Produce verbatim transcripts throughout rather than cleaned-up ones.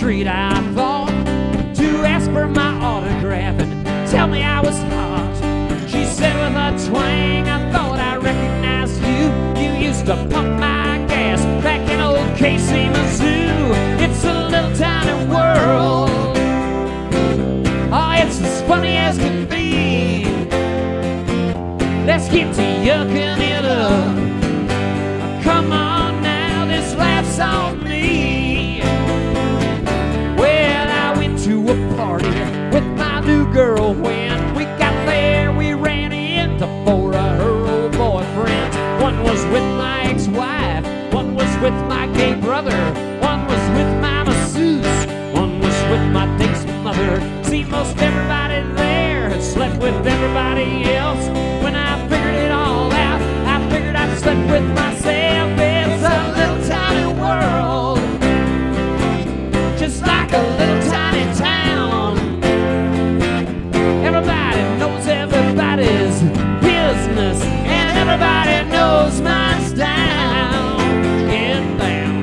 street, I thought, to ask for my autograph and tell me I was hot. She said with a twang, I thought I recognized you. You used to pump my gas back in old Casey, Mizzou. It's a little tiny world. Oh, it's as funny as can be. Let's get to yucking it up. Come on now, this laugh's on me. Well, I went to a party with my new girl. When we got there, we ran into four of her old boyfriends. One was with my ex-wife, one was with my gay brother, one was with my masseuse, one was with my date's mother. See, most everybody there had slept with everybody else. When I figured it all out, I figured I'd slept with myself. It's a little tiny world, just like a little tiny town. Everybody knows everybody's business, and everybody knows mine's down. Get down.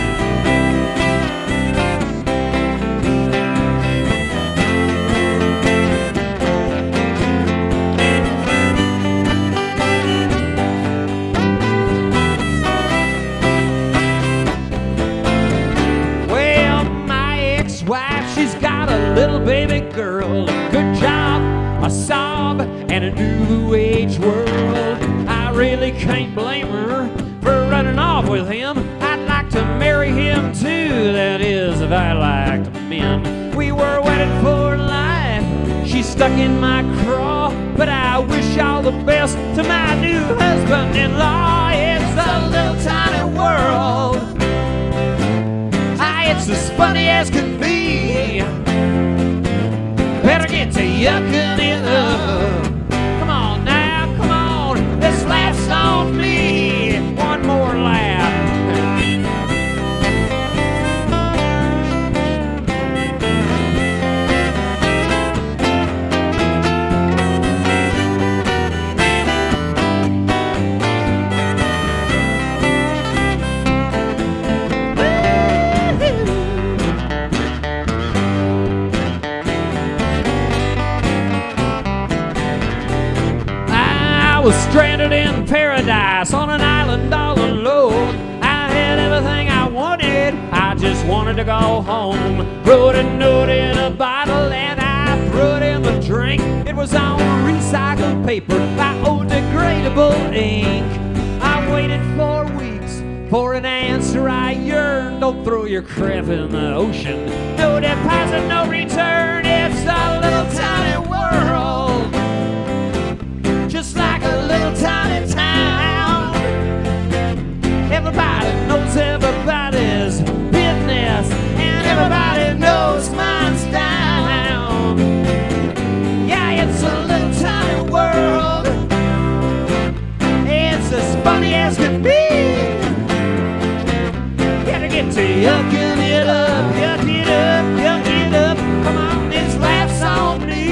Well, my ex-wife, she's got a little baby girl, a good job, a sob, and a new age world. I really can't blame her for running off with him. I'd like to marry him too, that is, if I liked men. We were wedded for life, she's stuck in my craw, but I wish all the best to my new husband-in-law. It's a little tiny world. Ah, it's as funny as can be. Better get to yucking it up. Come on now, come on, this laugh's on me. One more laugh. I was stranded in paradise on an island all alone. I had everything I wanted, I just wanted to go home. Wrote a note in a bottle and I threw it in the drink. It was on recycled paper, biodegradable ink. I waited for weeks for an answer, I yearned. Don't throw your crap in the ocean. No deposit, no return. It's a little tiny world, just like a little tiny town. Everybody knows everybody's business, and everybody knows mine's down. Yeah, it's a little tiny world. It's as funny as can be. Gotta get to yucking it up, yuck it up, yuck it up. Come on, this laugh's on me.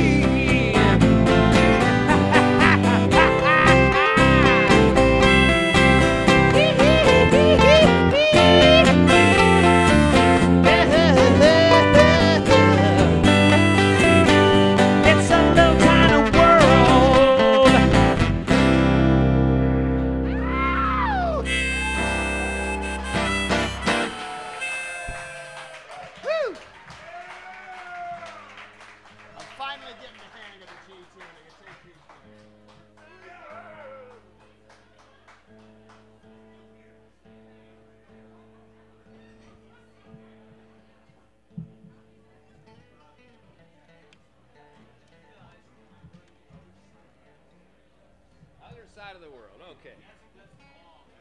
Side of the world, okay.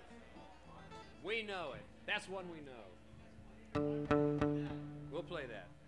We know it. That's one we know. We'll play that.